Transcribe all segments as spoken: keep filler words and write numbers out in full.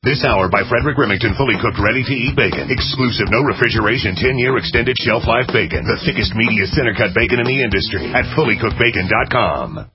This hour by Frederick Remington, fully cooked, ready-to-eat bacon. Exclusive, no refrigeration, ten-year extended shelf life bacon. The thickest, meatiest, center-cut bacon in the industry at fully cooked bacon dot com.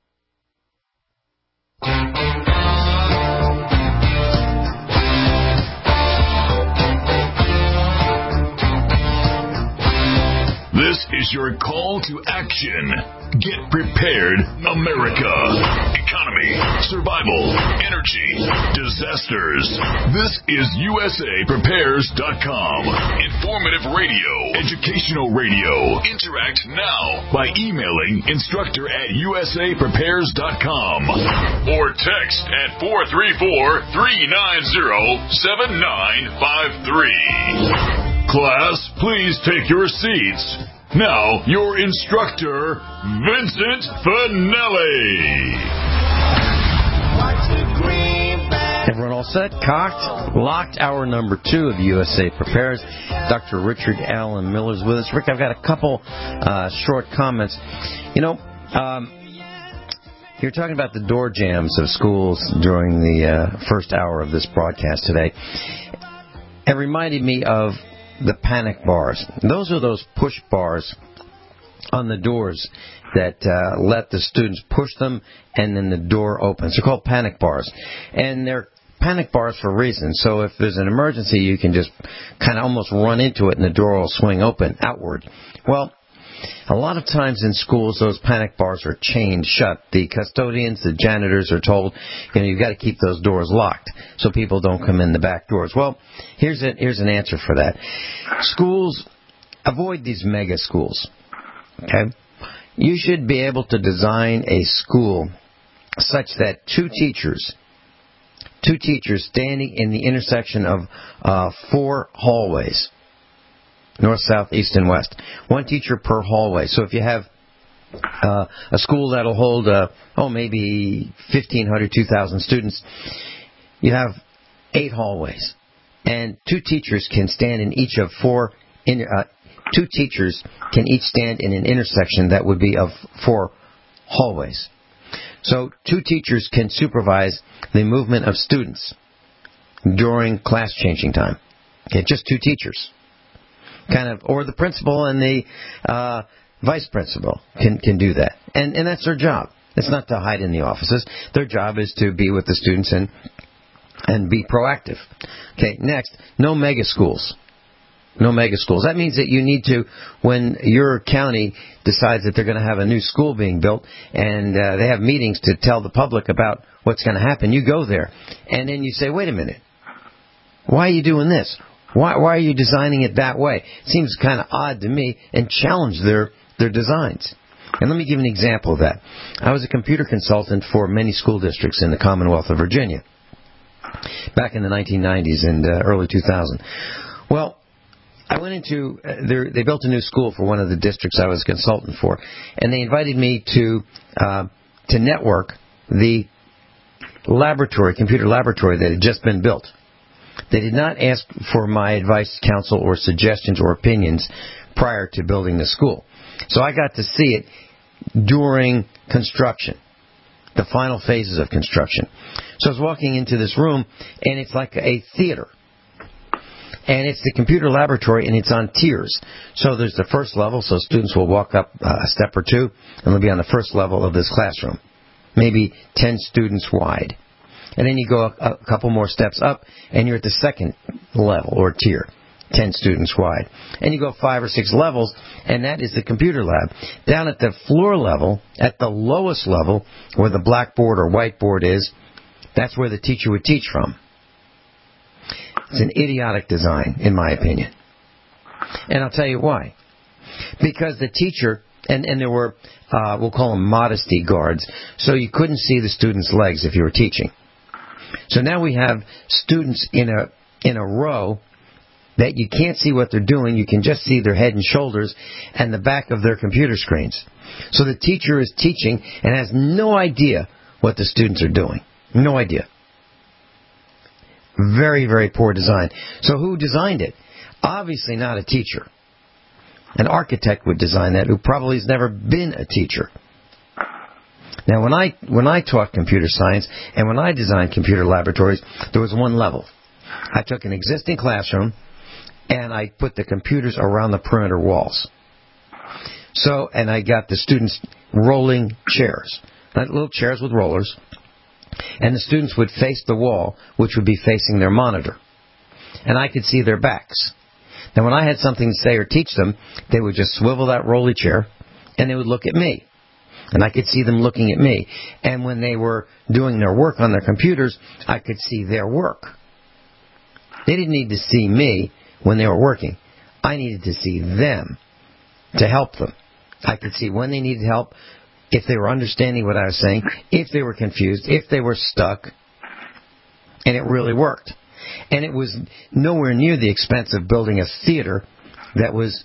This is your call to action. Get prepared, America. Economy, survival, energy, disasters. This is U S A Prepares dot com. Informative radio, educational radio. Interact now by emailing instructor at U S A Prepares dot com or text at four three four, three nine zero, seven nine five three. Class, please take your seats. Now, your instructor, Vincent Finelli. Everyone all set? Cocked? Locked? Hour number two of U S A Prepares. Doctor Richard Allen Miller's with us. Rick, I've got a couple uh, short comments. You know, um, you're talking about the door jams of schools during the uh, first hour of this broadcast today. It reminded me of the panic bars. Those are those push bars on the doors that uh, let the students push them and then the door opens. They're called panic bars. And they're panic bars for a reason. So if there's an emergency, you can just kind of almost run into it and the door will swing open outward. Well, a lot of times in schools, those panic bars are chained shut. The custodians, the janitors are told, you know, you've got to keep those doors locked so people don't come in the back doors. Well, here's a, here's an answer for that. Schools, avoid these mega schools. Okay? You should be able to design a school such that two teachers, two teachers standing in the intersection of uh, four hallways, north, south, east, and west. One teacher per hallway. So if you have uh, a school that'll hold, uh, oh, maybe fifteen hundred, two thousand students, you have eight hallways. And two teachers can stand in each of four, in, uh, two teachers can each stand in an intersection that would be of four hallways. So two teachers can supervise the movement of students during class changing time. Okay, just two teachers. Kind of, or the principal and the uh, vice principal can can do that, and and that's their job. It's not to hide in the offices. Their job is to be with the students and and be proactive. Okay, next, no mega schools. No mega schools. That means that you need to, when your county decides that they're going to have a new school being built, and uh, they have meetings to tell the public about what's going to happen, you go there, and then you say, wait a minute, why are you doing this? Why, why are you designing it that way? It seems kind of odd to me, and challenge their, their designs. And let me give an example of that. I was a computer consultant for many school districts in the Commonwealth of Virginia back in the nineteen nineties and uh, early two thousand. Well, I went into, uh, they built a new school for one of the districts I was a consultant for, and they invited me to uh, to network the laboratory, computer laboratory that had just been built. They did not ask for my advice, counsel, or suggestions or opinions prior to building the school. So I got to see it during construction, the final phases of construction. So I was walking into this room, and it's like a theater. And it's the computer laboratory, and it's on tiers. So there's the first level, so students will walk up uh, a step or two, and they'll be on the first level of this classroom, maybe ten students wide. And then you go a, a couple more steps up, and you're at the second level or tier, ten students wide. And you go five or six levels, and that is the computer lab. Down at the floor level, at the lowest level, where the blackboard or whiteboard is, that's where the teacher would teach from. It's an idiotic design, in my opinion. And I'll tell you why. Because the teacher, and, and there were, uh, we'll call them modesty guards, so you couldn't see the students' legs if you were teaching. So now we have students in a in a row that you can't see what they're doing. You can just see their head and shoulders and the back of their computer screens. So the teacher is teaching and has no idea what the students are doing. No idea. Very, very poor design. So who designed it? Obviously not a teacher. An architect would design that who probably has never been a teacher. Now, when I when I taught computer science and when I designed computer laboratories, there was one level. I took an existing classroom and I put the computers around the perimeter walls. So, and I got the students rolling chairs, little chairs with rollers, and the students would face the wall, which would be facing their monitor. And I could see their backs. Now, when I had something to say or teach them, they would just swivel that rolly chair, and they would look at me. And I could see them looking at me. And when they were doing their work on their computers, I could see their work. They didn't need to see me when they were working. I needed to see them to help them. I could see when they needed help, if they were understanding what I was saying, if they were confused, if they were stuck. And it really worked. And it was nowhere near the expense of building a theater that was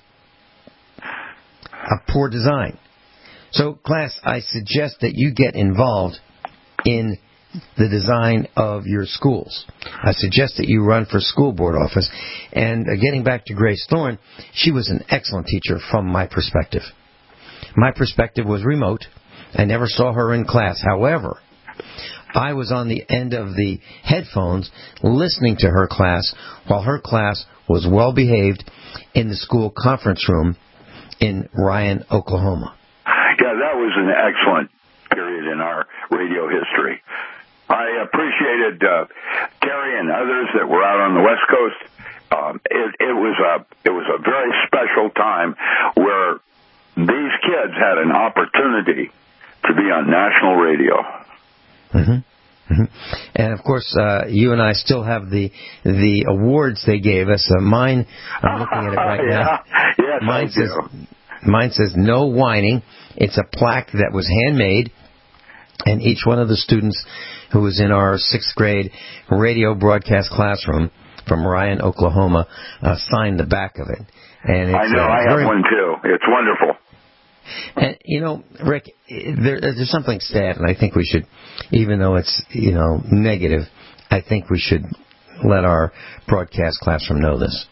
a poor design. So, class, I suggest that you get involved in the design of your schools. I suggest that you run for school board office. And uh, getting back to Grace Thorne, she was an excellent teacher from my perspective. My perspective was remote. I never saw her in class. However, I was on the end of the headphones listening to her class while her class was well behaved in the school conference room in Ryan, Oklahoma. Yeah, that was an excellent period in our radio history. I appreciated uh, Terry and others that were out on the West Coast. Um, it, it was a it was a very special time where these kids had an opportunity to be on national radio. Mm-hmm. Mm-hmm. And of course, uh, you and I still have the the awards they gave us. Uh, mine, I'm looking at it right yeah. now. Yes, mine I says do. mine says no whining. It's a plaque that was handmade, and each one of the students who was in our sixth grade radio broadcast classroom from Ryan, Oklahoma, uh, signed the back of it. And it's, I know, uh, I very, have one too. It's wonderful. And, you know, Rick, there, there's something sad, and I think we should, even though it's, you know, negative, I think we should let our broadcast classroom know this.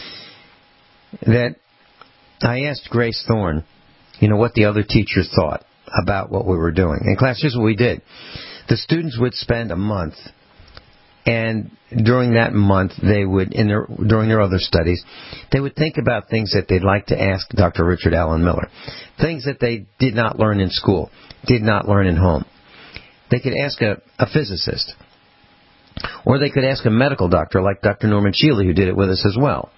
That I asked Grace Thorne, you know, what the other teachers thought about what we were doing. In class, here's what we did. The students would spend a month, and during that month, they would, in their, during their other studies, they would think about things that they'd like to ask Doctor Richard Allen Miller. Things that they did not learn in school, did not learn in home. They could ask a, a physicist. Or they could ask a medical doctor like Doctor Norman Shealy, who did it with us as well.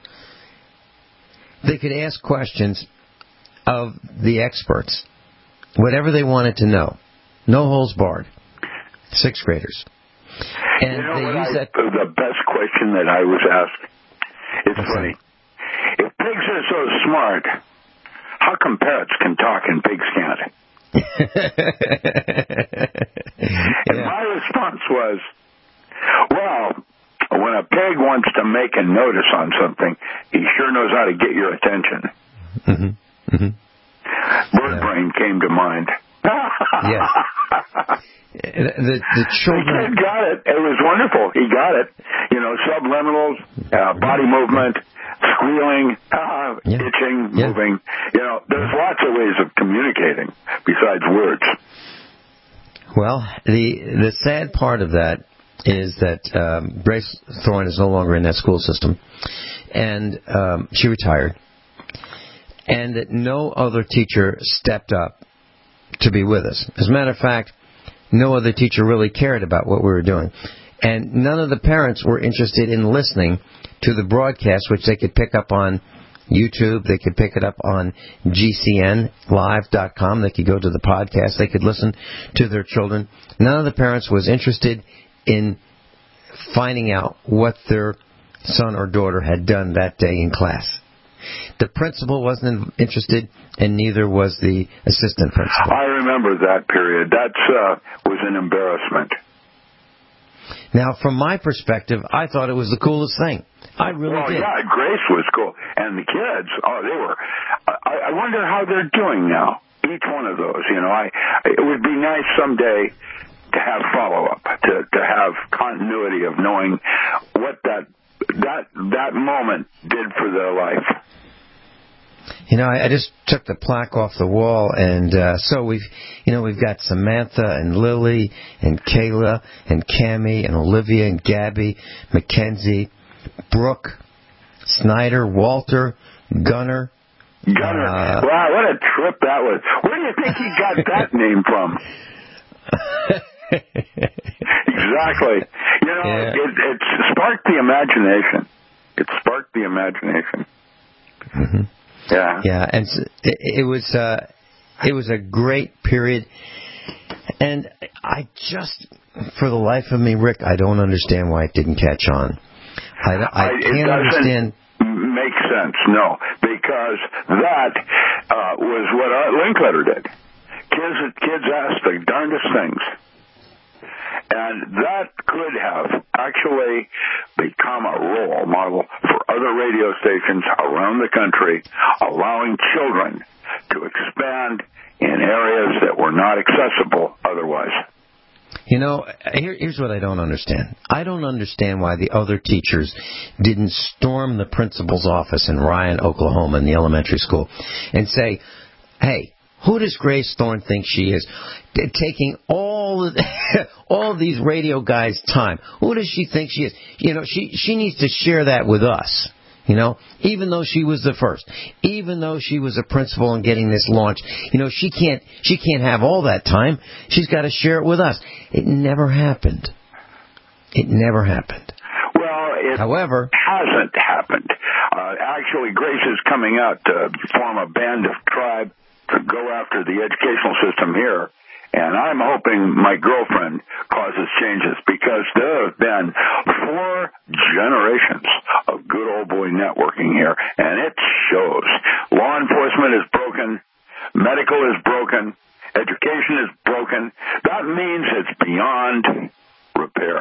They could ask questions of the experts, whatever they wanted to know. No holes barred. Sixth graders. And you know they what use I, that. The best question that I was asked, it's What's funny. That? If pigs are so smart, how come parrots can talk and pigs can't? And yeah. my response was, well, when a pig wants to make a notice on something, he sure knows how to get your attention. Mm-hmm. Mm-hmm. Bird yeah. brain came to mind. Yes. The, the children... The kid got it. It was wonderful. He got it. You know, subliminals, uh, body movement, squealing, uh, yeah. itching, yeah. moving. You know, there's lots of ways of communicating besides words. Well, the the sad part of that is that um, Grace Thorne is no longer in that school system, and um, she retired, and that no other teacher stepped up to be with us. As a matter of fact, no other teacher really cared about what we were doing. And none of the parents were interested in listening to the broadcast, which they could pick up on YouTube. They could pick it up on G C N live dot com. They could go to the podcast. They could listen to their children. None of the parents was interested in finding out what their son or daughter had done that day in class. The principal wasn't interested, and neither was the assistant principal. I remember that period. That uh, was an embarrassment. Now, from my perspective, I thought it was the coolest thing. I really well, did. yeah, Grace was cool. And the kids, oh, they were... I, I wonder how they're doing now, each one of those. You know, I it would be nice someday to have follow-up, to, to have continuity of knowing what that that that moment did for their life. You know, I, I just took the plaque off the wall, and uh, so we've, you know, we've got Samantha and Lily and Kayla and Cammie and Olivia and Gabby, Mackenzie, Brooke, Snyder, Walter, Gunner. Gunner. Uh, wow, what a trip that was. Where do you think he got that name from? Exactly. You know, yeah. it, it sparked the imagination. It sparked the imagination. Mm-hmm. Yeah. Yeah, and it, it was uh, it was a great period, and I just, for the life of me, Rick, I don't understand why it didn't catch on. I, I, I can't understand. Make sense, no, because that uh, was what Art Linkletter did. Kids, kids asked the darndest things. And that could have actually become a role model for other radio stations around the country, allowing children to expand in areas that were not accessible otherwise. You know, here, here's what I don't understand. I don't understand why the other teachers didn't storm the principal's office in Ryan, Oklahoma, in the elementary school, and say, hey, who does Grace Thorne think she is? Taking all of, all of these radio guys' time. Who does she think she is? You know, she, she needs to share that with us. You know, even though she was the first, even though she was a principal and getting this launch, you know, she can't, she can't have all that time. She's got to share it with us. It never happened. It never happened. Well, it However, hasn't happened. Uh, actually, Grace is coming out to form a band of tribe to go after the educational system here. And I'm hoping my girlfriend causes changes, because there have been four generations of good old boy networking here, and it shows. Law enforcement is broken, medical is broken, education is broken. That means it's beyond repair.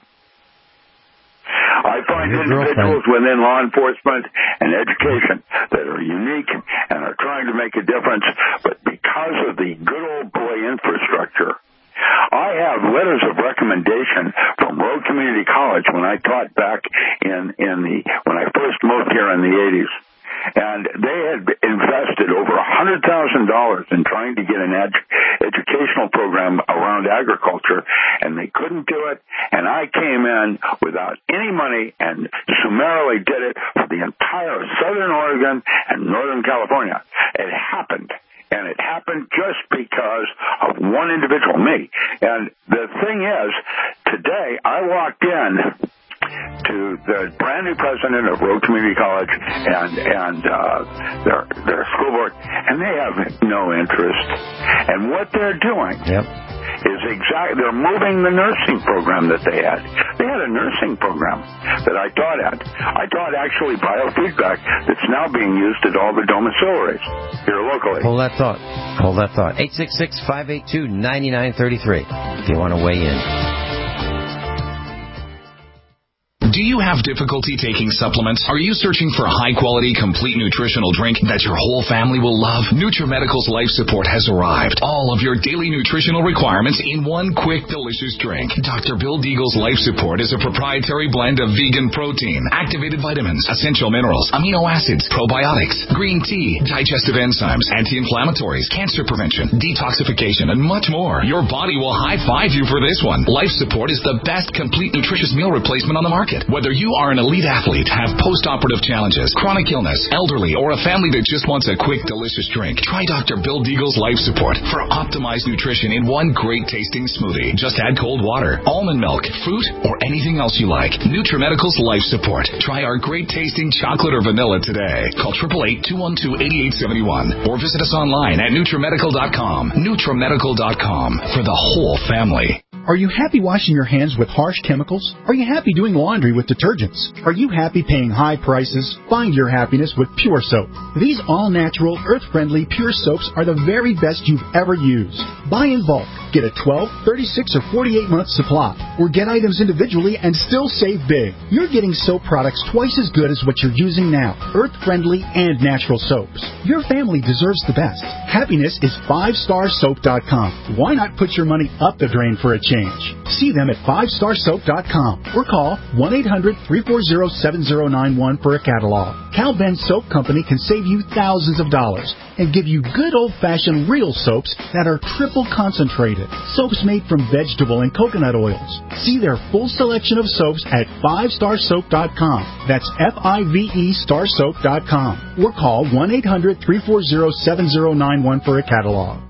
I find individuals within law enforcement and education that are unique and are trying to make a difference, but because of the good old boy infrastructure, I have letters of recommendation from Road Community College when I taught back in, in the, when I first moved here in the eighties. And they had invested over one hundred thousand dollars in trying to get an ed- educational program around agriculture, and they couldn't do it. And I came in without any money and summarily did it for the entire Southern Oregon and Northern California. It happened. And it happened just because of one individual, me. And the thing is, today I walked in to the brand new president of Road Community College and and uh, their their school board, and they have no interest. And what they're doing yep. is exactly, they're moving the nursing program that they had. They had a nursing program that I taught at. I taught actually biofeedback that's now being used at all the domiciliaries here locally. Hold that thought. Hold that thought. eight six six, five eight two, nine nine three three if you want to weigh in. Do you have difficulty taking supplements? Are you searching for a high-quality, complete nutritional drink that your whole family will love? NutriMedical's Life Support has arrived. All of your daily nutritional requirements in one quick, delicious drink. Doctor Bill Deagle's Life Support is a proprietary blend of vegan protein, activated vitamins, essential minerals, amino acids, probiotics, green tea, digestive enzymes, anti-inflammatories, cancer prevention, detoxification, and much more. Your body will high-five you for this one. Life Support is the best complete nutritious meal replacement on the market. Whether you are an elite athlete, have post-operative challenges, chronic illness, elderly, or a family that just wants a quick, delicious drink, try Doctor Bill Deagle's Life Support for optimized nutrition in one great-tasting smoothie. Just add cold water, almond milk, fruit, or anything else you like. NutriMedical's Life Support. Try our great-tasting chocolate or vanilla today. Call eight eight eight, two one two, eight eight seven one or visit us online at NutriMedical dot com. NutriMedical dot com for the whole family. Are you happy washing your hands with harsh chemicals? Are you happy doing laundry with detergents? Are you happy paying high prices? Find your happiness with Pure Soap. These all-natural, earth-friendly Pure Soaps are the very best you've ever used. Buy in bulk. Get a twelve, thirty-six, or forty-eight month supply. Or get items individually and still save big. You're getting soap products twice as good as what you're using now. Earth-friendly and natural soaps. Your family deserves the best. Happiness is five star soap dot com. Why not put your money up the drain for a change? See them at five star soap dot com or call one eight hundred, three four zero, seven zero nine one for a catalog. Cal Ben Soap Company can save you thousands of dollars and give you good old-fashioned real soaps that are triple concentrated. Soaps made from vegetable and coconut oils. See their full selection of soaps at five star soap dot com. That's F I V E star soap dot com. Or call one eight hundred, three four zero, seven zero nine one for a catalog.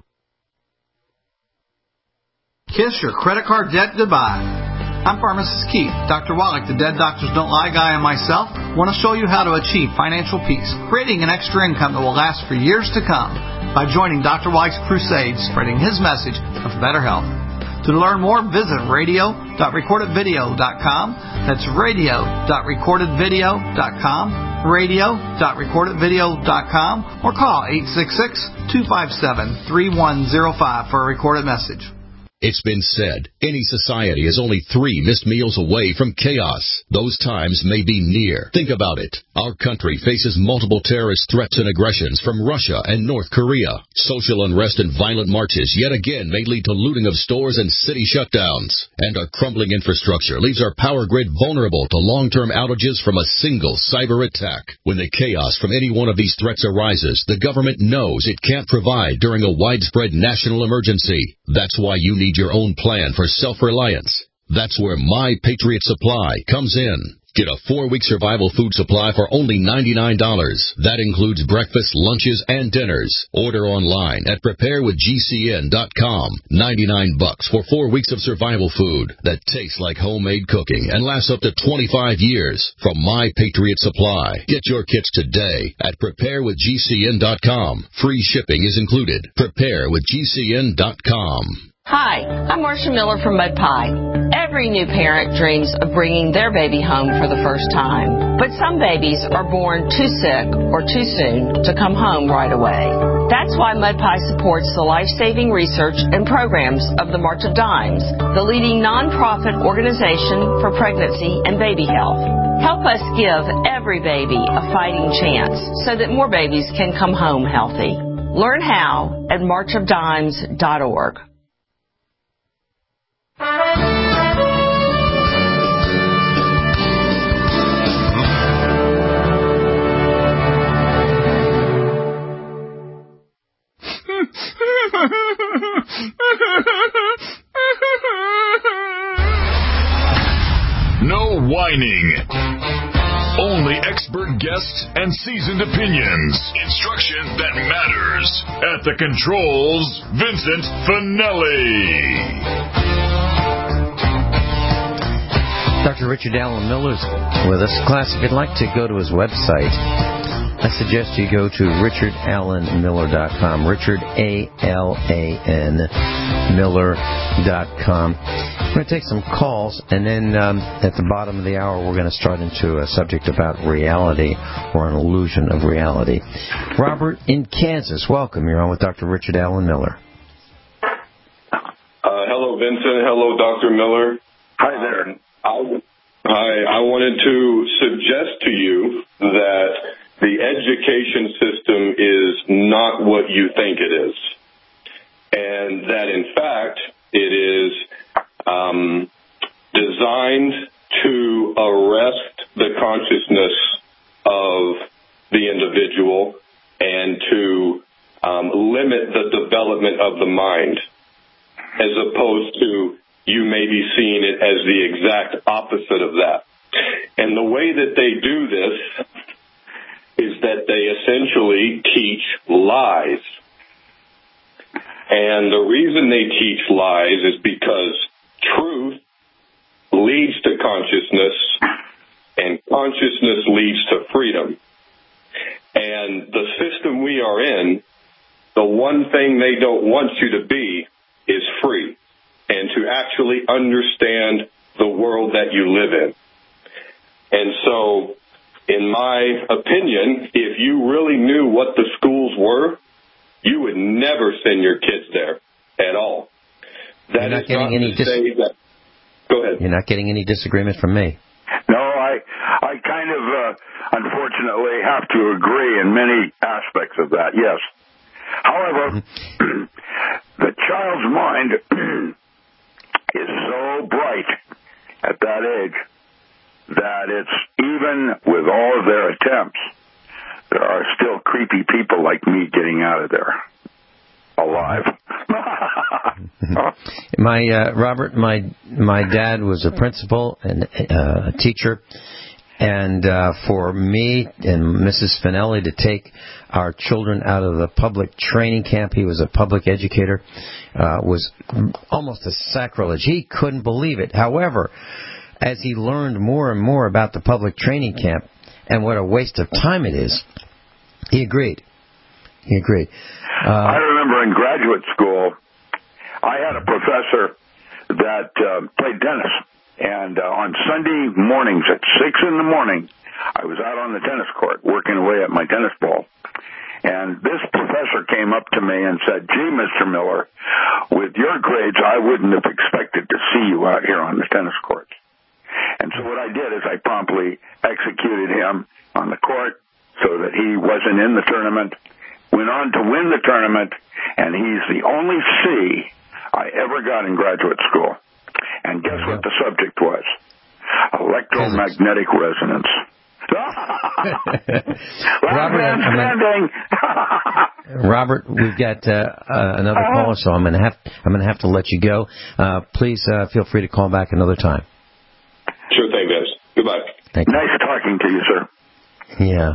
Kiss your credit card debt goodbye. I'm Pharmacist Keith. Doctor Wallach, the Dead Doctors Don't Lie guy, and myself want to show you how to achieve financial peace, creating an extra income that will last for years to come by joining Doctor Wallach's crusade, spreading his message of better health. To learn more, visit radio dot recorded video dot com. That's radio dot recorded video dot com, radio dot recorded video dot com, or call eight six six, two five seven, three one zero five for a recorded message. It's been said, any society is only three missed meals away from chaos. Those times may be near. Think about it. Our country faces multiple terrorist threats and aggressions from Russia and North Korea. Social unrest and violent marches yet again may lead to looting of stores and city shutdowns. And our crumbling infrastructure leaves our power grid vulnerable to long-term outages from a single cyber attack. When the chaos from any one of these threats arises, the government knows it can't provide during a widespread national emergency. That's why you need your own plan for self-reliance. That's where My Patriot Supply comes in. Get a four-week survival food supply for only ninety-nine dollars. That includes breakfast, lunches, and dinners. Order online at prepare with G C N dot com. ninety-nine bucks for four weeks of survival food that tastes like homemade cooking and lasts up to twenty-five years from My Patriot Supply. Get your kits today at prepare with G C N dot com. Free shipping is included. prepare with G C N dot com. Hi, I'm Marcia Miller from Mud Pie. Every new parent dreams of bringing their baby home for the first time. But some babies are born too sick or too soon to come home right away. That's why Mud Pie supports the life-saving research and programs of the March of Dimes, the leading nonprofit organization for pregnancy and baby health. Help us give every baby a fighting chance so that more babies can come home healthy. Learn how at march of dimes dot org. No whining. Only expert guests and seasoned opinions. Instruction that matters. At the controls, Vincent Finelli. Doctor Richard Allen Miller's with us. Class, if you'd like to go to his website, I suggest you go to richard allen miller dot com. Richard, A L A N, Miller dot com. We're going to take some calls, and then um, at the bottom of the hour, we're going to start into a subject about reality or an illusion of reality. Robert in Kansas, welcome. You're on with Doctor Richard Allen Miller. Uh, hello, Vincent. Hello, Doctor Miller. Hi there. Um, I, I, I wanted to suggest to you that the education system is not what you think it is, and that, in fact, it is um, designed to arrest the consciousness of the individual and to um, limit the development of the mind, as opposed to you may be seeing it as the exact opposite of that. And the way that they do this is that they essentially teach lies. And the reason they teach lies is because truth leads to consciousness, and consciousness leads to freedom. And the system we are in, the one thing they don't want you to be is free, and to actually understand the world that you live in. And so, in my opinion, if you really knew what the schools were, you would never send your kids there at all. That You're not is getting not any to dis- say that. Go ahead. You're not getting any disagreement from me. No, I I kind of, uh, unfortunately, have to agree in many aspects of that, yes. However, the child's mind is so bright at that age that it's, even with all of their attempts, there are still creepy people like me getting out of there alive. my uh, Robert, my my dad was a principal and uh, a teacher, and uh, for me and Missus Finelli to take our children out of the public training camp, he was a public educator, uh, was almost a sacrilege. He couldn't believe it. However, as he learned more and more about the public training camp and what a waste of time it is, he agreed. He agreed. Uh, I remember in graduate school, I had a professor that uh, played tennis. And uh, on Sunday mornings at six in the morning, I was out on the tennis court working away at my tennis ball. And this professor came up to me and said, "Gee, Mister Miller, with your grades, I wouldn't have expected to see you out here on the tennis court." And so what I did is I promptly executed him on the court so that he wasn't in the tournament, went on to win the tournament, and he's the only C I ever got in graduate school. And guess what the subject was? Electromagnetic resonance. Robert, I'm gonna, Robert, we've got uh, uh, another caller, so I'm going to have I'm going to have to let you go. Uh, please uh, feel free to call back another time. Sure thing, guys. Goodbye. Thank you. Nice talking to you, sir. Yeah.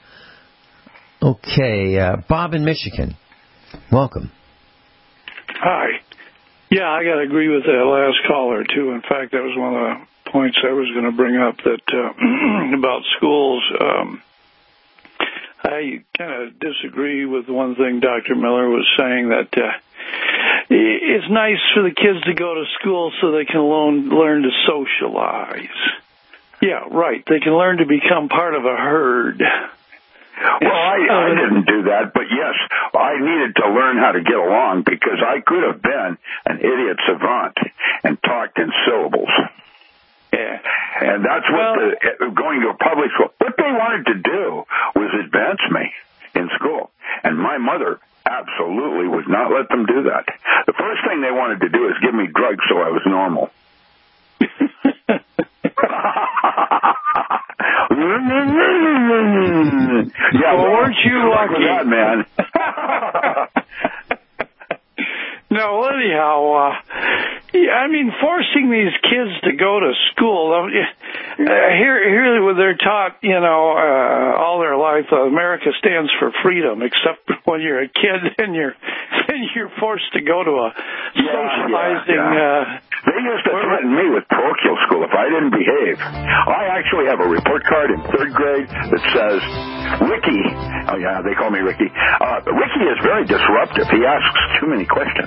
Okay, uh, Bob in Michigan. Welcome. Hi. Yeah, I got to agree with that last caller, too. In fact, that was one of the points I was going to bring up that uh, about schools. Um, I kind of disagree with one thing Doctor Miller was saying, that uh, it's nice for the kids to go to school so they can learn, learn to socialize. Yeah, right. They can learn to become part of a herd. Well, I, I didn't do that, but yes, I needed to learn how to get along because I could have been an idiot savant and talked in syllables. Yeah. And that's what well, the, going to a public school, what they wanted to do was advance me in school. And my mother absolutely would not let them do that. The first thing they wanted to do is give me drugs so I was normal. Yeah, well, weren't you lucky, that, man? No, anyhow, uh, yeah, I mean, forcing these kids to go to school. Uh, here, here, they're taught, you know, uh, all their life, uh, America stands for freedom, except when you're a kid and you're and you're forced to go to a yeah, socializing. Yeah, yeah. Uh, they used to threaten me with parochial school if I didn't behave. I actually have a report card in third grade that says, Ricky, oh yeah, they call me Ricky. Uh, Ricky is very disruptive. He asks too many questions.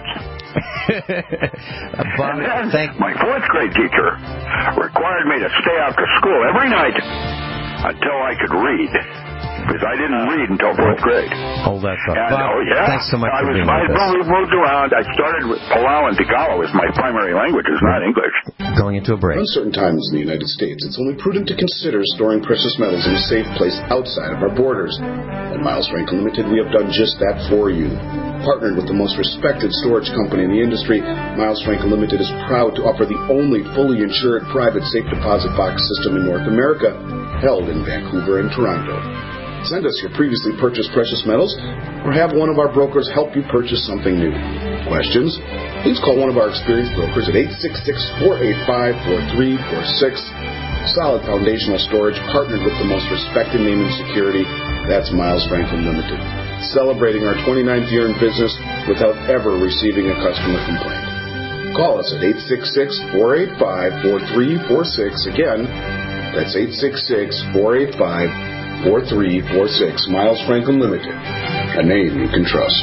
Bob, and then thank my fourth grade teacher required me to stay after school every night until I could read. Because I didn't read until fourth grade. Hold that thought. And, Bob, oh, yeah. thanks so much I for was, being I with us. moved around. I started with Palau and Tagalog as my primary languages, not English. Going into a break. In uncertain times in the United States, it's only prudent to consider storing precious metals in a safe place outside of our borders. At Miles Franklin Limited, we have done just that for you. Partnered with the most respected storage company in the industry, Miles Franklin Limited is proud to offer the only fully insured private safe deposit box system in North America, held in Vancouver and Toronto. Send us your previously purchased precious metals or have one of our brokers help you purchase something new. Questions? Please call one of our experienced brokers at eight six six, four eight five, four three four six. Solid foundational storage partnered with the most respected name in security. That's Miles Franklin Limited. Celebrating our twenty-ninth year in business without ever receiving a customer complaint. Call us at eight six six, four eight five, four three four six. Again, that's eight six six, four eight five, four three four six. Miles Franklin Limited, a name you can trust.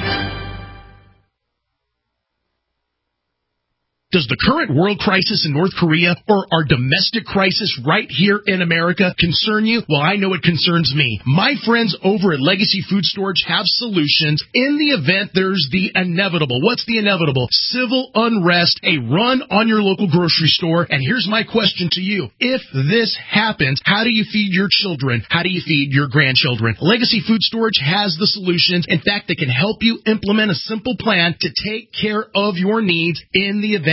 Does the current world crisis in North Korea or our domestic crisis right here in America concern you? Well, I know it concerns me. My friends over at Legacy Food Storage have solutions in the event there's the inevitable. What's the inevitable? Civil unrest, a run on your local grocery store. And here's my question to you. If this happens, how do you feed your children? How do you feed your grandchildren? Legacy Food Storage has the solutions. In fact, they can help you implement a simple plan to take care of your needs in the event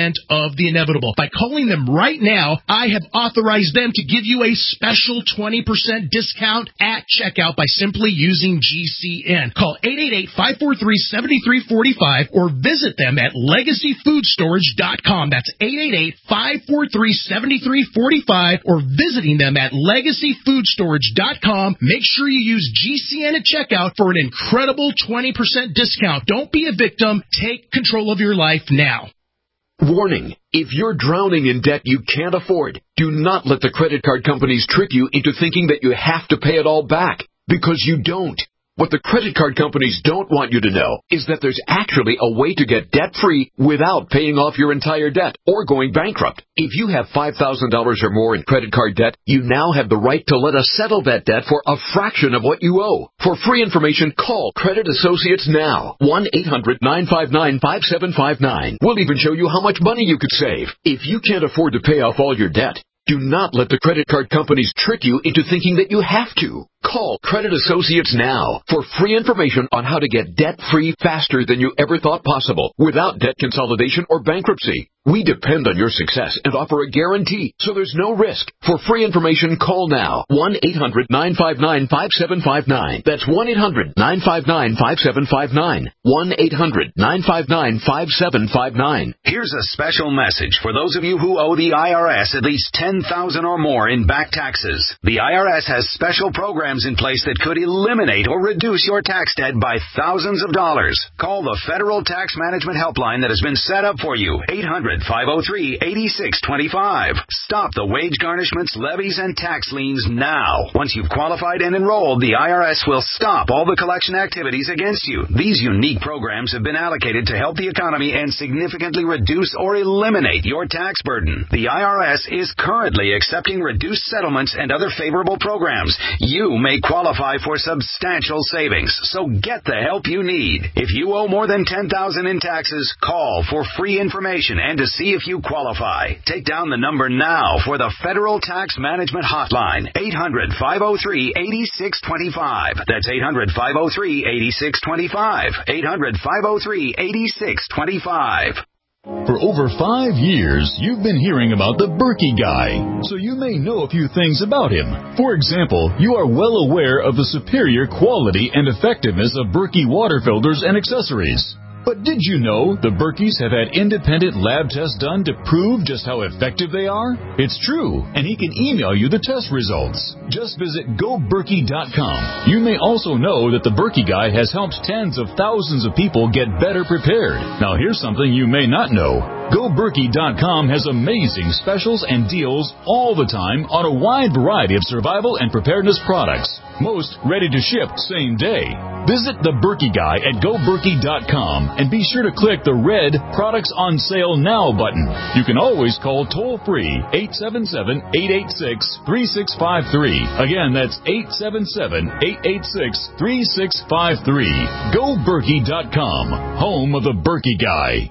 percent of the inevitable. By calling them right now, I have authorized them to give you a special twenty percent discount at checkout by simply using G C N. Call eight eight eight, five four three, seven three four five or visit them at legacy food storage dot com. That's eight eight eight, five four three, seven three four five or visiting them at legacy food storage dot com. Make sure you use G C N at checkout for an incredible twenty percent discount. Don't be a victim. Take control of your life now. Warning, if you're drowning in debt you can't afford, do not let the credit card companies trick you into thinking that you have to pay it all back, because you don't. What the credit card companies don't want you to know is that there's actually a way to get debt-free without paying off your entire debt or going bankrupt. If you have five thousand dollars or more in credit card debt, you now have the right to let us settle that debt for a fraction of what you owe. For free information, call Credit Associates now. one eight hundred, nine five nine, five seven five nine. We'll even show you how much money you could save. If you can't afford to pay off all your debt, do not let the credit card companies trick you into thinking that you have to. Call Credit Associates now for free information on how to get debt-free faster than you ever thought possible without debt consolidation or bankruptcy. We depend on your success and offer a guarantee, so there's no risk. For free information, call now. one eight hundred, nine five nine, five seven five nine. That's one eight hundred, nine five nine, five seven five nine. one eight hundred, nine five nine, five seven five nine. Here's a special message for those of you who owe the I R S at least ten thousand dollars or more in back taxes. The I R S has special programs in place that could eliminate or reduce your tax debt by thousands of dollars. Call the Federal Tax Management Helpline that has been set up for you. eight hundred, five oh three, eight six two five. Stop the wage garnishments, levies, and tax liens now. Once you've qualified and enrolled, the I R S will stop all the collection activities against you. These unique programs have been allocated to help the economy and significantly reduce or eliminate your tax burden. The I R S is currently accepting reduced settlements and other favorable programs. You may qualify for substantial savings, so get the help you need. If you owe more than ten thousand dollars in taxes, call for free information and to see if you qualify. Take down the number now for the Federal Tax Management Hotline, eight hundred, five oh three, eight six two five. That's eight hundred, five oh three, eight six two five. eight hundred, five oh three, eight six two five. For over five years, you've been hearing about the Berkey Guy, so you may know a few things about him. For example, you are well aware of the superior quality and effectiveness of Berkey water filters and accessories. But did you know the Berkeys have had independent lab tests done to prove just how effective they are? It's true, and he can email you the test results. Just visit go berkey dot com. You may also know that the Berkey Guy has helped tens of thousands of people get better prepared. Now here's something you may not know. go berkey dot com has amazing specials and deals all the time on a wide variety of survival and preparedness products. Most ready to ship same day. Visit the Berkey Guy at go berkey dot com and be sure to click the red Products on Sale Now button. You can always call toll-free eight seven seven, eight eight six, three six five three. Again, that's eight seven seven, eight eight six, three six five three. go berkey dot com, home of the Berkey Guy.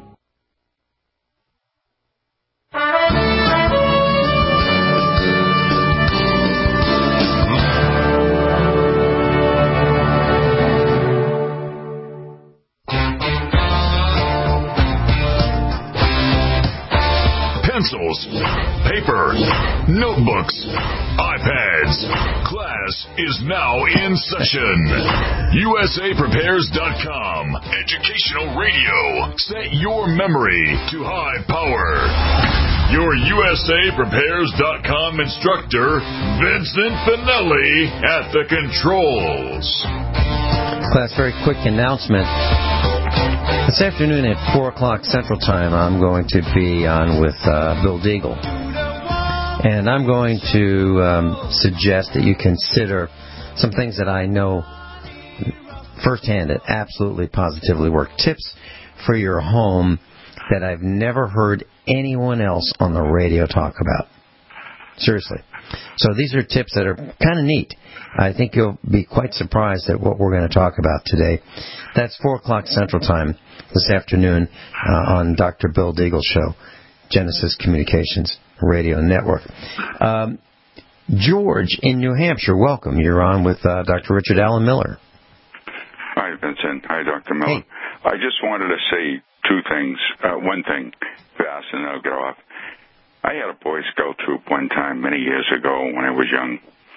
Pencils, paper, notebooks, iPads. Class is now in session. U S A prepares dot com. Educational radio. Set your memory to high power. Your U S A prepares dot com instructor, Vincent Finelli, at the controls. Class, very quick announcement. This afternoon at four o'clock Central Time, I'm going to be on with uh, Bill Deagle. And I'm going to um, suggest that you consider some things that I know firsthand that absolutely positively work. Tips for your home that I've never heard anyone else on the radio talk about. Seriously. So these are tips that are kind of neat. I think you'll be quite surprised at what we're going to talk about today. That's four o'clock Central Time this afternoon uh, on Doctor Bill Deagle's show, Genesis Communications Radio Network. Um, George in New Hampshire, welcome. You're on with uh, Doctor Richard Allen Miller. Hi, Vincent. Hi, Doctor Miller. Hey. I just wanted to say two things. Uh, one thing fast, and I'll get off. I had a Boy Scout troop one time many years ago when I was young.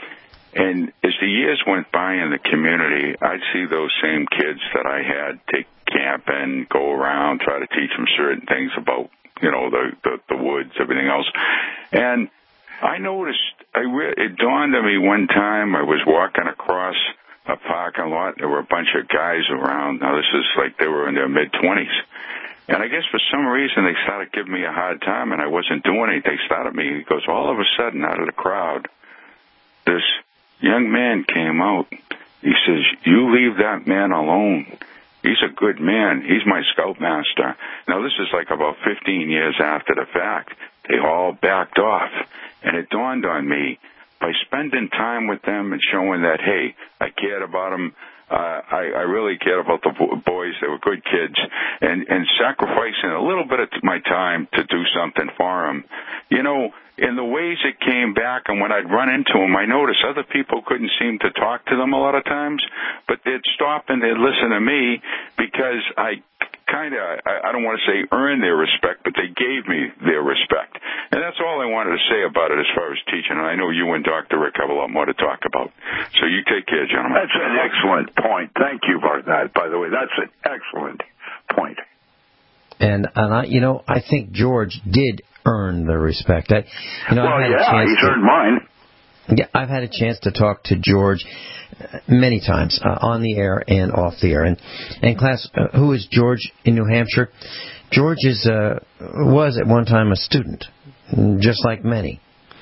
And as the years went by in the community, I'd see those same kids that I had take camping, go around, try to teach them certain things about, you know, the, the, the woods, everything else. And I noticed, I re- it dawned on me one time I was walking across a parking lot. There were a bunch of guys around. Now, this is like they were in their mid-twenties. And I guess for some reason they started giving me a hard time, and I wasn't doing anything. They started me. He goes, all of a sudden, out of the crowd, this young man came out. He says, you leave that man alone. He's a good man. He's my scoutmaster. Now, this is like about fifteen years after the fact. They all backed off. And it dawned on me, by spending time with them and showing that, hey, I cared about them, uh, I, I really cared about the boys. They were good kids. And, and sacrificing a little bit of my time to do something for them. You know, in the ways it came back, and when I'd run into them, I noticed other people couldn't seem to talk to them a lot of times, but they'd stop and they'd listen to me because I kind of, I, I don't want to say earned their respect, but they gave me their respect. And that's all I wanted to say about it as far as teaching. And I know you and Doctor Rick have a lot more to talk about. So you take care, gentlemen. That's an excellent point. Thank you for that, by the way. That's an excellent point. And, and I, you know, I think George did earn the respect. I, you know, well, I've had yeah, a chance he's to, earned mine. Yeah, I've had a chance to talk to George many times uh, on the air and off the air. And, and class, uh, who is George in New Hampshire? George is uh, was at one time a student, just like many.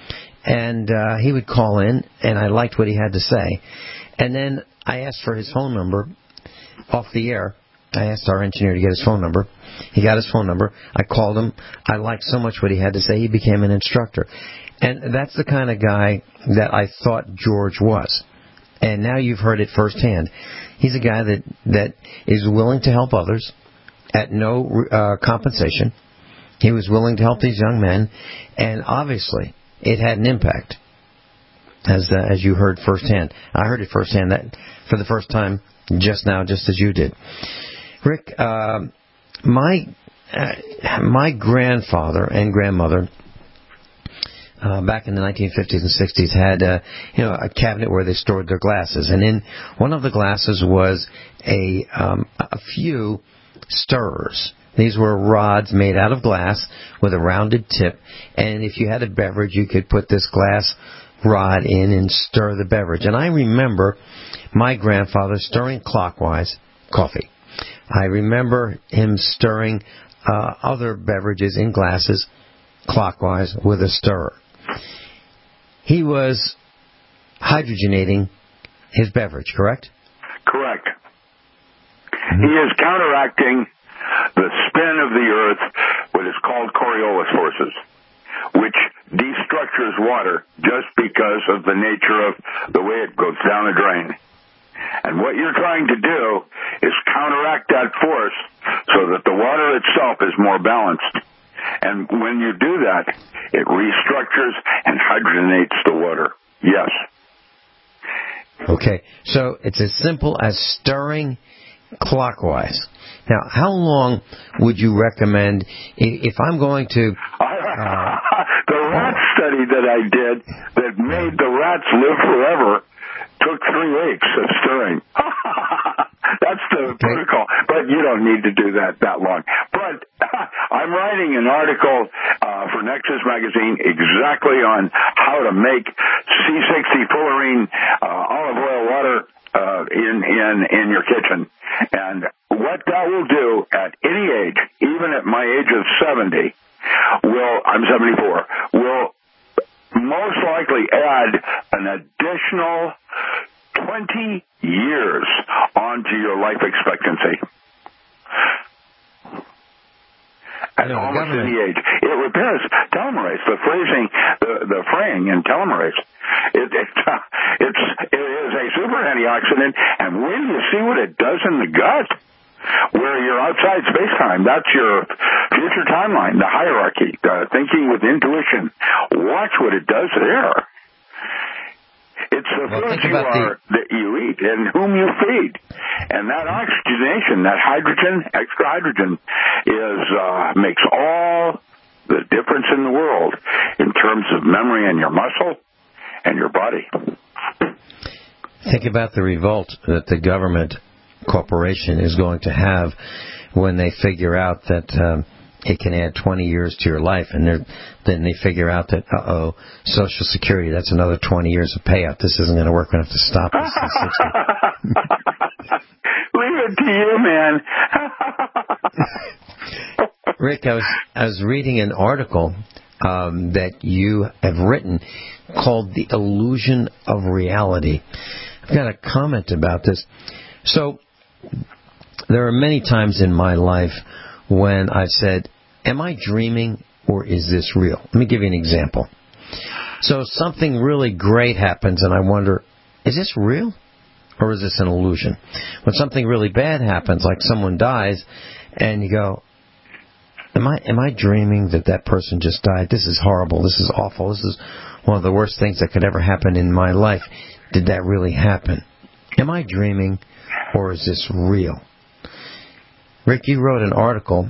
And uh, he would call in, and I liked what he had to say. And then I asked for his phone number off the air. I asked our engineer to get his phone number. He got his phone number. I called him. I liked so much what he had to say, he became an instructor. And that's the kind of guy that I thought George was. And now you've heard it firsthand. He's a guy that, that is willing to help others at no uh, compensation. He was willing to help these young men, and obviously it had an impact, as uh, as you heard firsthand. I heard it firsthand that for the first time just now, just as you did. Rick, uh, my uh, my grandfather and grandmother, Uh, back in the nineteen fifties and sixties, had uh, you know a cabinet where they stored their glasses, and in one of the glasses was a um, a few stirrers. These were rods made out of glass with a rounded tip, and if you had a beverage, you could put this glass rod in and stir the beverage. And I remember my grandfather stirring clockwise coffee. I remember him stirring uh, other beverages in glasses clockwise with a stirrer. He was hydrogenating his beverage, correct? Correct. Mm-hmm. He is counteracting the spin of the Earth, what is called Coriolis forces, which destructures water just because of the nature of the way it goes down the drain. And what you're trying to do is counteract that force so that the water itself is more balanced. And when you do that, it restructures and hydrogenates the water. Yes. Okay, so it's as simple as stirring clockwise. Now, how long would you recommend if I'm going to... Uh, the rat study that I did that made the rats live forever took three weeks of stirring. That's the okay. protocol. But you don't need to do that that long. But I'm writing an article uh, for Nexus Magazine exactly on how to make C sixty fullerene uh, olive oil water uh, in, in, in your kitchen. And what that will do at any age, even at my age of seventy, will, I'm seventy-four, will most likely add an additional twenty years onto your life expectancy. At almost any age. It repairs telomerase, the phrasing, the, the fraying in telomerase. It, it, uh, it's, it is a super antioxidant, and when you see what it does in the gut, where you're outside space-time, that's your future timeline, the hierarchy, the thinking with intuition. Watch what it does there. It's the the well, foods think you about are the... that you eat and whom you feed. And that oxygenation, that hydrogen, extra hydrogen, is uh, makes all the difference in the world in terms of memory and your muscle and your body. Think about the revolt that the government corporation is going to have when they figure out that um, it can add twenty years to your life, and then they figure out that, uh-oh, Social Security, that's another twenty years of payout. This isn't going to work. We're going to have to stop this at sixty. Leave it to you, man. Rick, I was, I was reading an article um, that you have written called The Illusion of Reality. I've got a comment about this. So, there are many times in my life when I've said, am I dreaming or is this real? Let me give you an example. So something really great happens and I wonder, is this real or is this an illusion? When something really bad happens, like someone dies, and you go, am I am I dreaming that that person just died? This is horrible. This is awful. This is one of the worst things that could ever happen in my life. Did that really happen? Am I dreaming or is this real? Rick, you wrote an article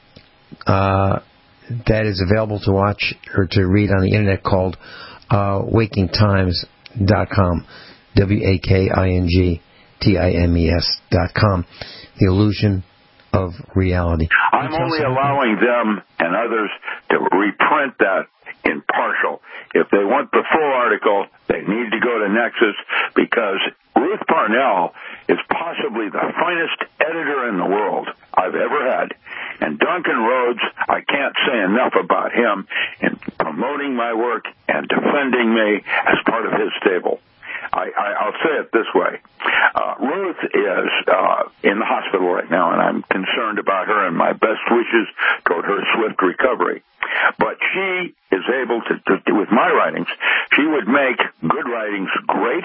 uh, that is available to watch or to read on the internet called uh, waking times dot com, W A K I N G T I M E S dot com, The Illusion of Reality. I'm only allowing them and others to reprint that in partial. If they want the full article, they need to go to Nexus, because Ruth Parnell is possibly the finest editor in the world I've ever had. And Duncan Rhodes, I can't say enough about him in promoting my work and defending me as part of his stable. I, I, I'll say it this way. Uh, Ruth is uh, in the hospital right now, and I'm concerned about her, and my best wishes toward her swift recovery. But she is able to, to, with my writings, she would make good writings great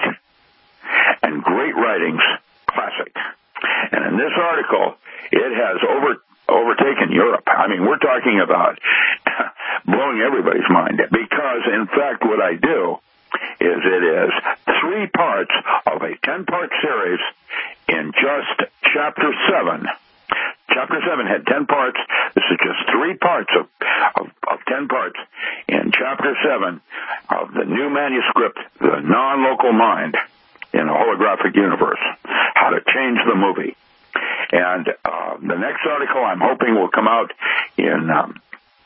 and great writings classic. And in this article, it has over overtaken Europe. I mean, we're talking about blowing everybody's mind, because, in fact, what I do is it is three parts of a ten-part series in just Chapter seven. Chapter seven had ten parts. This is just three parts of, of, of ten parts in Chapter seven of the new manuscript, The Non-Local Mind in a Holographic Universe, How to Change the Movie. And uh, the next article I'm hoping will come out in... Um,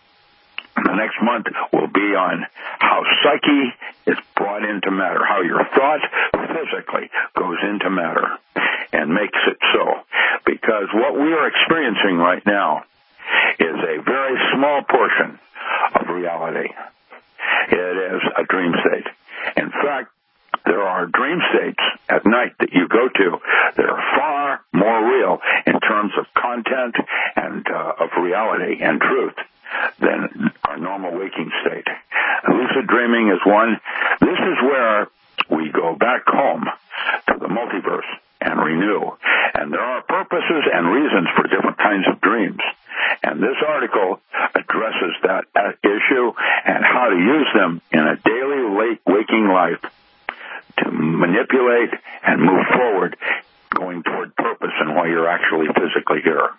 The next month will be on how psyche is brought into matter, how your thought physically goes into matter and makes it so. Because what we are experiencing right now is a very small portion of reality. It is a dream state. In fact, there are dream states at night that you go to that are far more real in terms of content and uh, of reality and truth than our normal waking state. Lucid dreaming is one. This is where we go back home to the multiverse and renew. And there are purposes and reasons for different kinds of dreams. And this article addresses that issue and how to use them in a daily late waking life to manipulate and move forward, going toward purpose and why you're actually physically here.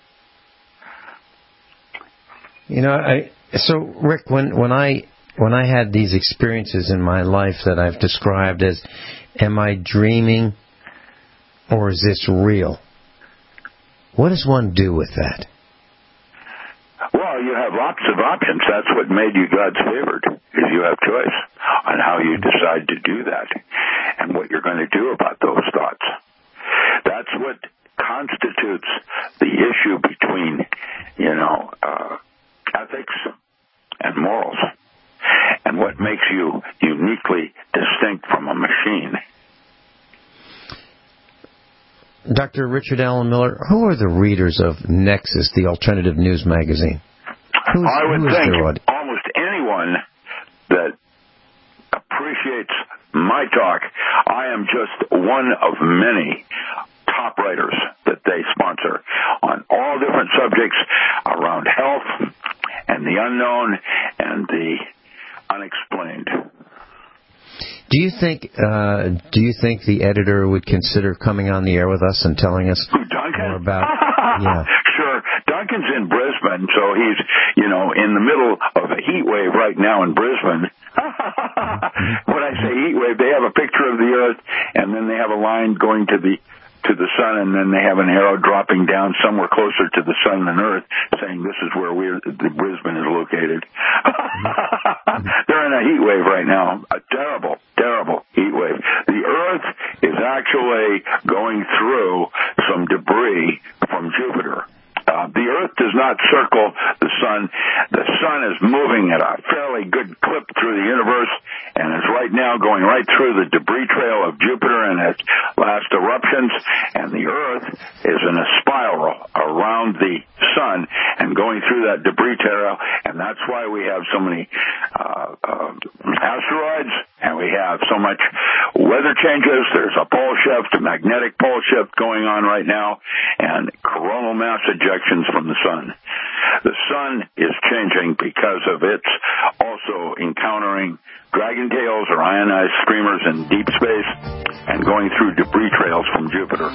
You know, I, so Rick, when, when I when I had these experiences in my life that I've described as, am I dreaming or is this real? What does one do with that? Well, you have lots of options. That's what made you God's favored, is you have choice on how you decide to do that and what you're going to do about those thoughts. That's what constitutes the issue between, you know, uh, ethics and morals, and what makes you uniquely distinct from a machine. Doctor Richard Allen Miller, who are the readers of Nexus, the alternative news magazine? Who's, I would who is think their audience? almost anyone that appreciates my talk. I am just one of many top writers that they sponsor on all different subjects around health and the unknown and the unexplained. Do you think uh, Do you think the editor would consider coming on the air with us and telling us Duncan? more about? Yeah. Sure. Duncan's in Brisbane, so he's, you know, in the middle of a heat wave right now in Brisbane. When I say heat wave, they have a picture of the Earth, and then they have a line going to the to the sun, and then they have an arrow dropping down somewhere closer to the sun than Earth, saying this is where we're, the Brisbane is located. They're in a heat wave right now. A terrible, terrible heat wave. The Earth is actually going through some debris from Jupiter. Uh, the Earth does not circle the sun. The sun is moving at a fairly good clip through the universe and is right now going right through the debris trail of Jupiter and its last eruptions. And the Earth is in a spiral around the sun and going through that debris trail. And that's why we have so many uh, uh, asteroids and we have so much weather changes. There's a pole shift, a magnetic pole shift going on right now, and coronal mass ejections from the sun. The sun is changing because of its also encountering dragon tails or ionized streamers in deep space and going through debris trails from Jupiter.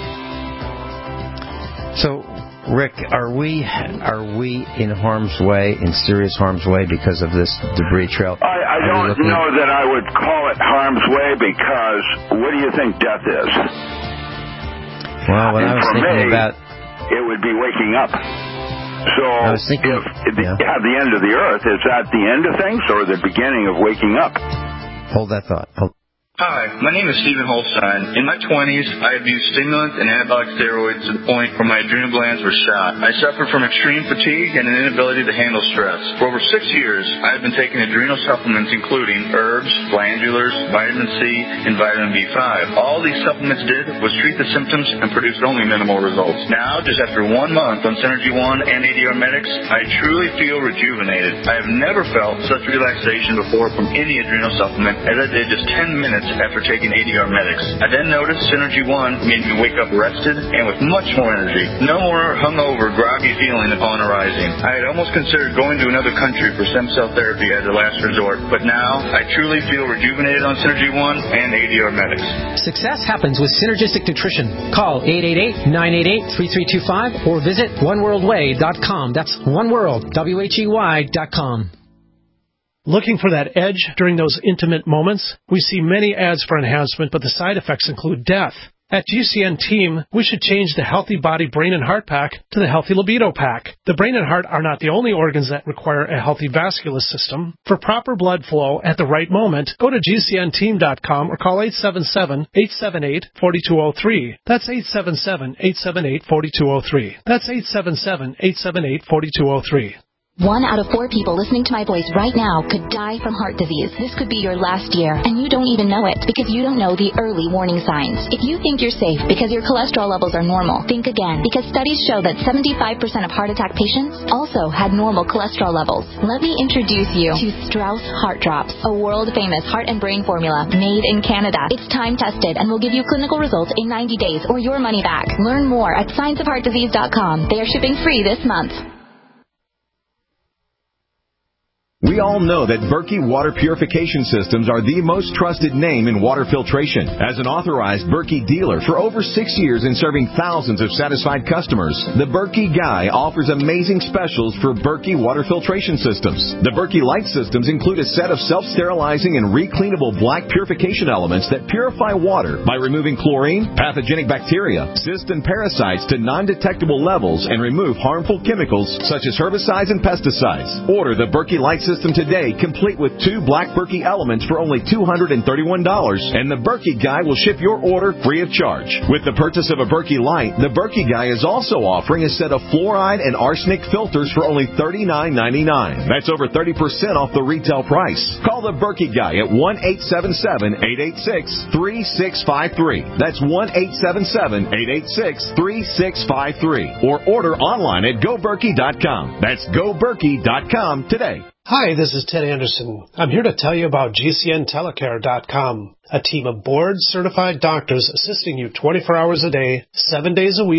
So, Rick, are we are we in harm's way, in serious harm's way because of this debris trail? I, I don't know that I would call it harm's way because what do you think death is? Well, what and I was for thinking me, about... it would be waking up. So, I was thinking, if the, yeah. yeah, the end of the Earth, is that the end of things or the beginning of waking up? Hold that thought. Hold. Hi, my name is Stephen Holstein. In my twenties, I abused stimulants and anabolic steroids to the point where my adrenal glands were shot. I suffered from extreme fatigue and an inability to handle stress. For over six years, I have been taking adrenal supplements including herbs, glandulars, vitamin C, and vitamin B five. All these supplements did was treat the symptoms and produced only minimal results. Now, just after one month on Synergy One and A D R Medics, I truly feel rejuvenated. I have never felt such relaxation before from any adrenal supplement as I did just ten minutes after taking A D R Medics. I then noticed Synergy One made me wake up rested and with much more energy. No more hungover, groggy feeling upon arising. I had almost considered going to another country for stem cell therapy as a last resort, but now I truly feel rejuvenated on Synergy One and A D R Medics. Success happens with Synergistic Nutrition. Call eight eight eight, nine eight eight, three three two five or visit one world way dot com. That's oneworld, W H E Y dot com. Looking for that edge during those intimate moments? We see many ads for enhancement, but the side effects include death. At G C N Team, we should change the Healthy Body, Brain, and Heart Pack to the Healthy Libido Pack. The brain and heart are not the only organs that require a healthy vascular system. For proper blood flow at the right moment, go to G C N team dot com or call eight seven seven, eight seven eight, four two zero three. That's eight seven seven, eight seven eight, four two zero three. That's eight seven seven, eight seven eight, four two zero three. One out of four people listening to my voice right now could die from heart disease. This could be your last year, and you don't even know it because you don't know the early warning signs. If you think you're safe because your cholesterol levels are normal, think again, because studies show that seventy-five percent of heart attack patients also had normal cholesterol levels. Let me introduce you to Strauss Heart Drops, a world-famous heart and brain formula made in Canada. It's time-tested and will give you clinical results in ninety days or your money back. Learn more at science of heart disease dot com. They are shipping free this month. We all know that Berkey Water Purification Systems are the most trusted name in water filtration. As an authorized Berkey dealer for over six years and serving thousands of satisfied customers, the Berkey Guy offers amazing specials for Berkey Water Filtration Systems. The Berkey Light Systems include a set of self-sterilizing and recleanable black purification elements that purify water by removing chlorine, pathogenic bacteria, cysts, and parasites to non-detectable levels and remove harmful chemicals such as herbicides and pesticides. Order the Berkey Light Systems today, complete with two black Berkey elements for only two hundred thirty-one dollars, and the Berkey Guy will ship your order free of charge. With the purchase of a Berkey Light, the Berkey Guy is also offering a set of fluoride and arsenic filters for only thirty-nine ninety-nine. That's over thirty percent off the retail price. Call the Berkey Guy at one eight seven seven, eight eight six, three six five three. That's one eight seven seven, eight eight six, three six five three. Or order online at go berkey dot com. That's go berkey dot com today. Hi, this is Ted Anderson. I'm here to tell you about G C N telecare dot com, a team of board-certified doctors assisting you twenty-four hours a day, seven days a week,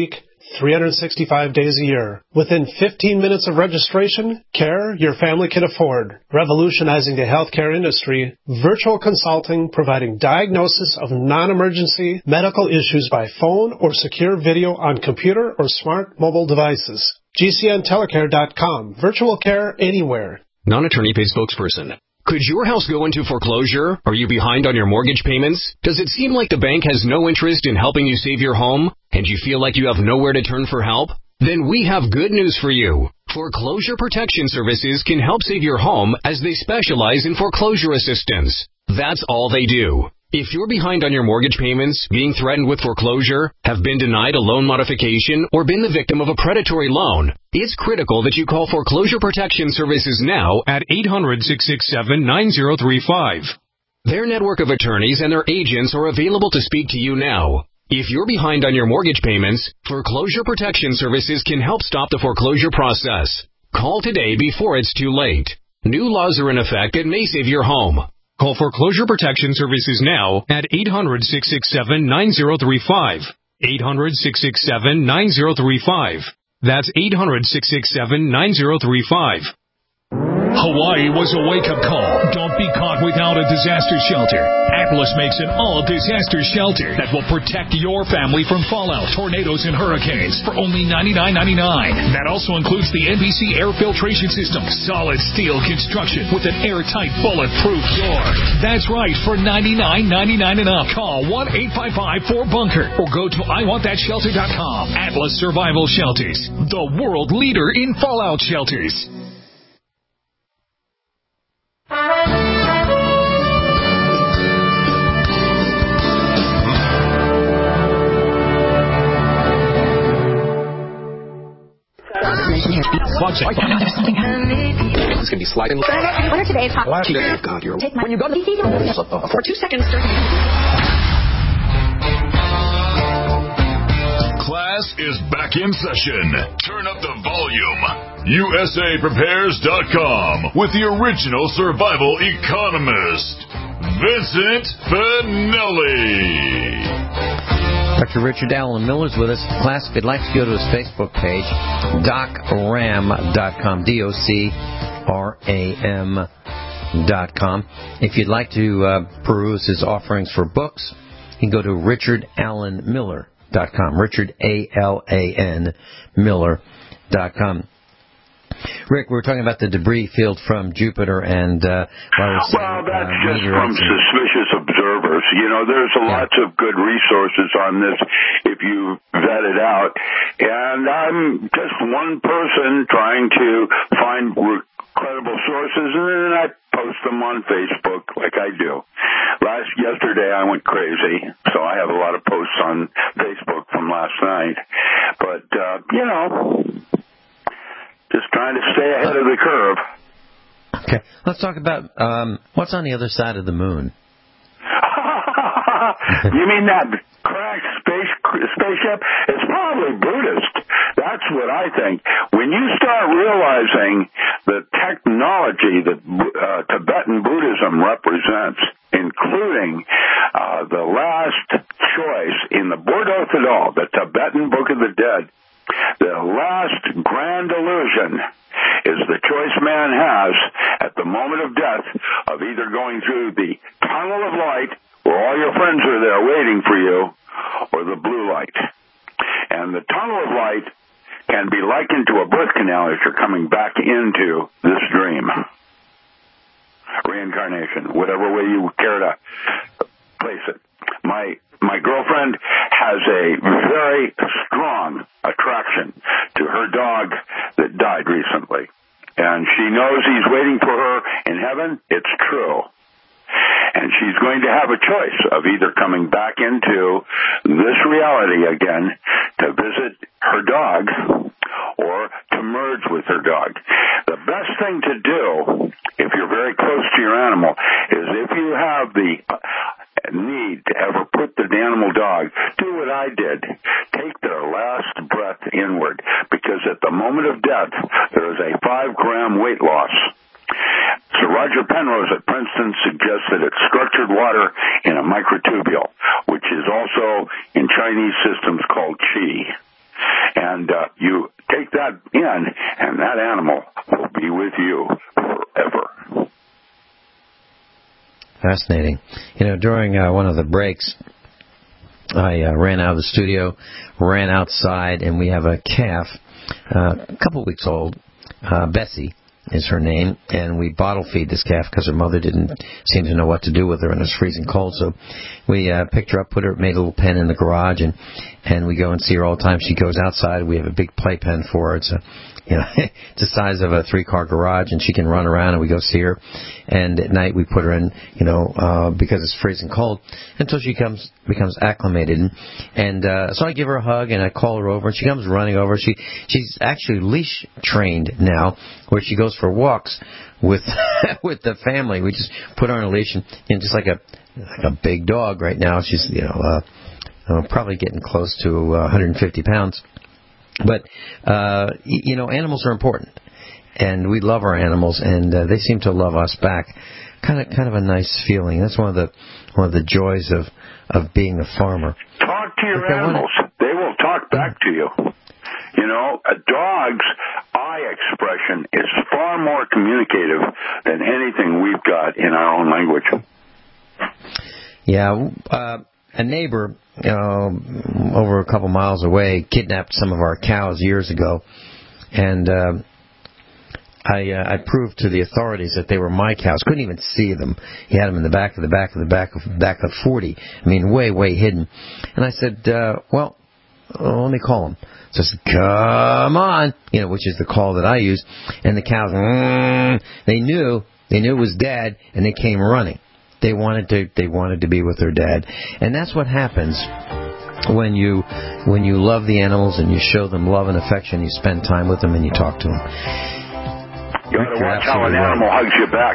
three hundred sixty-five days a year. Within fifteen minutes of registration, care your family can afford. Revolutionizing the healthcare industry, virtual consulting providing diagnosis of non-emergency medical issues by phone or secure video on computer or smart mobile devices. G C N telecare dot com. Virtual care anywhere. Non-attorney paid spokesperson. Could your house go into foreclosure? Are you behind on your mortgage payments? Does it seem like the bank has no interest in helping you save your home? And you feel like you have nowhere to turn for help? Then we have good news for you. Foreclosure Protection Services can help save your home as they specialize in foreclosure assistance. That's all they do. If you're behind on your mortgage payments, being threatened with foreclosure, have been denied a loan modification, or been the victim of a predatory loan, it's critical that you call Foreclosure Protection Services now at eight hundred, six six seven, nine zero three five. Their network of attorneys and their agents are available to speak to you now. If you're behind on your mortgage payments, Foreclosure Protection Services can help stop the foreclosure process. Call today before it's too late. New laws are in effect that may save your home. Call Foreclosure Protection Services now at eight hundred, six six seven, nine zero three five. eight hundred, six six seven, nine zero three five. That's eight hundred, six six seven, nine zero three five. Hawaii was a wake-up call. Don't be caught without a disaster shelter. Atlas makes an all-disaster shelter that will protect your family from fallout, tornadoes, and hurricanes for only ninety-nine ninety-nine. That also includes the N B C air filtration system, solid steel construction with an airtight, bulletproof door. That's right, for ninety-nine ninety-nine and up. Call one eight five five, four bunker or go to I want that shelter dot com. Atlas Survival Shelters, the world leader in fallout shelters. It's going to be sliding. What are today's hot? God, you're... Take my... When you go to the P C, for two seconds. Class is back in session. Turn up the volume. U S A Prepares dot com with the original survival economist, Vincent Finelli. Doctor Richard Allen Miller is with us. Class, if you'd like to go to his Facebook page, doc ram dot com, D O C R A M dot com. If you'd like to uh, peruse his offerings for books, you can go to richard allen miller dot com, Richard, A L A N, Miller dot com. Rick, we were talking about the debris field from Jupiter, and uh, well, well, that's uh, just from suspicious observers. You know, there's a yeah. lots of good resources on this if you vet it out. And I'm just one person trying to find credible sources, and then I post them on Facebook like I do. Last yesterday I went crazy, so I have a lot of posts on Facebook from last night. But uh, you know. Just trying to stay ahead of the curve. Okay, let's talk about um, what's on the other side of the moon. You mean that crashed space spaceship? It's probably Buddhist. That's what I think. When you start realizing the technology that uh, Tibetan Buddhism represents, including uh, the last choice in the Burdo Thadal, the Tibetan Book of the Dead, the last grand illusion is the choice man has at the moment of death of either going through the tunnel of light where all your friends are there waiting for you, or the blue light. And the tunnel of light can be likened to a birth canal as you're coming back into this dream. Reincarnation, whatever way you care to place it. My my girlfriend has a very strong attraction to her dog that died recently. And she knows he's waiting for her in heaven. It's true. And she's going to have a choice of either coming back into this reality again to visit her dog or to merge with her dog. The best thing to do, if you're very close to your animal, is if you have the need to ever put the animal dog, do what I did. Take their last breath inward, because at the moment of death, there is a five gram weight loss. Sir Roger Penrose at Princeton suggests that it's structured water in a microtubule, which is also in Chinese systems called qi. and uh, you take that in, and that animal will be with you forever. Fascinating. You know, during uh, one of the breaks, I uh, ran out of the studio, ran outside, and we have a calf, uh, a couple weeks old. Uh, Bessie is her name, and we bottle feed this calf because her mother didn't seem to know what to do with her, and it was freezing cold. So we uh, picked her up, put her, made a little pen in the garage, and and we go and see her all the time. She goes outside. We have a big playpen for her. It's a You know, it's the size of a three-car garage, and she can run around, and we go see her. And at night we put her in, you know, uh, because it's freezing cold, until she comes becomes acclimated. And, and uh, so I give her a hug, and I call her over, and she comes running over. She she's actually leash trained now, where she goes for walks with with the family. We just put her on a leash, and, and just like a like a big dog right now. She's you know uh, uh, probably getting close to uh, one hundred fifty pounds. But, uh, you know, animals are important, and we love our animals, and uh, they seem to love us back. Kind of, kind of a nice feeling. That's one of the one of the joys of, of being a farmer. Talk to your animals. They will talk back to you. You know, a dog's eye expression is far more communicative than anything we've got in our own language. Yeah, uh, a neighbor uh, over a couple miles away kidnapped some of our cows years ago, and uh, I, uh, I proved to the authorities that they were my cows. Couldn't even see them. He had them in the back of the back of the back of back of forty. I mean, way way hidden. And I said, uh, well, let me call them. So I said, come on, you know, which is the call that I use. And the cows, mm, they knew they knew it was Dad, and they came running. They wanted to. They wanted to be with their dad, and that's what happens when you when you love the animals and you show them love and affection. You spend time with them and you talk to them. You got to watch how an animal right.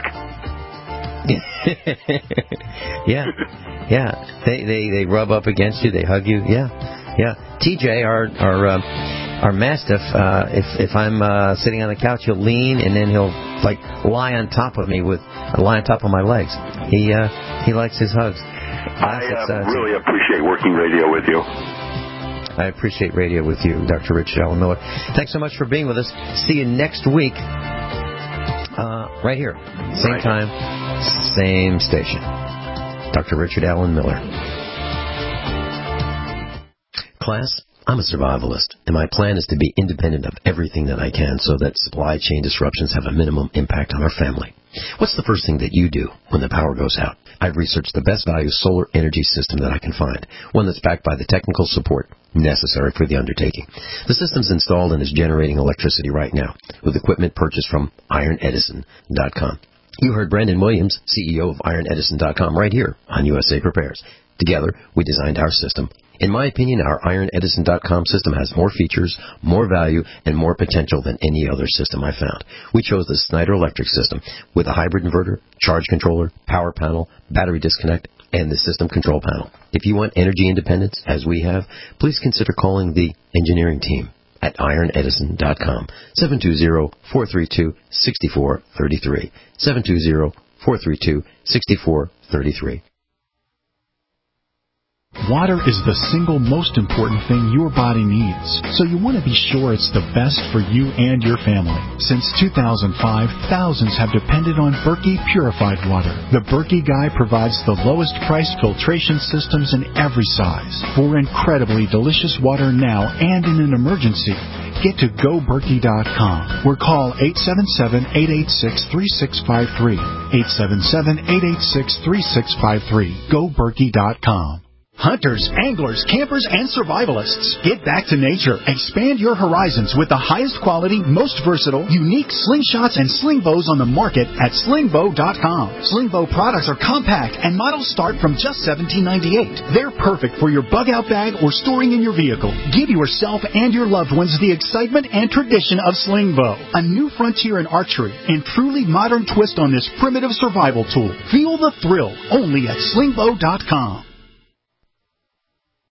hugs you back. yeah, yeah. They they they rub up against you. They hug you. Yeah, yeah. T J, our our uh, our mastiff. Uh, if if I'm uh, sitting on the couch, he'll lean and then he'll like lie on top of me with lie on top of my legs. He uh, he likes his hugs. I uh, uh, really appreciate working radio with you. I appreciate radio with you, Doctor Richard Allen Miller. Thanks so much for being with us. See you next week, uh, right here, same right. time, same station. Doctor Richard Allen Miller. Class, I'm a survivalist, and my plan is to be independent of everything that I can so that supply chain disruptions have a minimum impact on our family. What's the first thing that you do when the power goes out? I've researched the best value solar energy system that I can find, one that's backed by the technical support necessary for the undertaking. The system's installed and is generating electricity right now with equipment purchased from Iron Edison dot com. You heard Brandon Williams, C E O of Iron Edison dot com, right here on U S A Prepares. Together, we designed our system. In my opinion, our Iron Edison dot com system has more features, more value, and more potential than any other system I found. We chose the Snyder Electric system with a hybrid inverter, charge controller, power panel, battery disconnect, and the system control panel. If you want energy independence, as we have, please consider calling the engineering team at Iron Edison dot com, seven two zero, four three two, six four three three, seven two zero, four three two, six four three three. Water is the single most important thing your body needs, so you want to be sure it's the best for you and your family. Since two thousand five, thousands have depended on Berkey Purified Water. The Berkey Guy provides the lowest priced filtration systems in every size. For incredibly delicious water now and in an emergency, get to go berkey dot com or call eight seven seven, eight eight six, three six five three, eight seven seven, eight eight six, three six five three. go berkey dot com. Hunters, anglers, campers, and survivalists, get back to nature. Expand your horizons with the highest quality, most versatile, unique slingshots and sling bows on the market at sling bow dot com. Sling bow products are compact and models start from just seventeen ninety-eight. They're perfect for your bug-out bag or storing in your vehicle. Give yourself and your loved ones the excitement and tradition of sling bow, a new frontier in archery and truly modern twist on this primitive survival tool. Feel the thrill only at sling bow dot com.